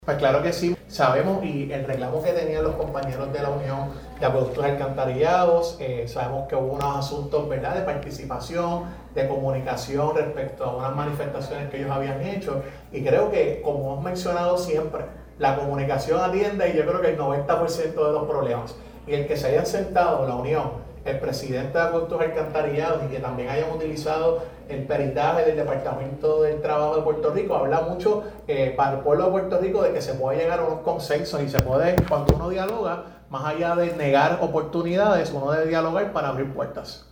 Pues claro que sí, sabemos y el reclamo que tenían los compañeros de la Unión de Acueductos y Alcantarillados, sabemos que hubo unos asuntos, ¿verdad?, de participación, de comunicación respecto a unas manifestaciones que ellos habían hecho, y creo que, como hemos mencionado siempre, la comunicación atiende y yo creo que el 90% de los problemas. Y el que se hayan sentado la Unión, el presidente de Acueductos y Alcantarillados, y que también hayan utilizado el peritaje del Departamento del Trabajo de Puerto Rico, habla mucho para el pueblo de Puerto Rico de que se puede llegar a unos consensos y se puede, cuando uno dialoga, más allá de negar oportunidades, uno debe dialogar para abrir puertas.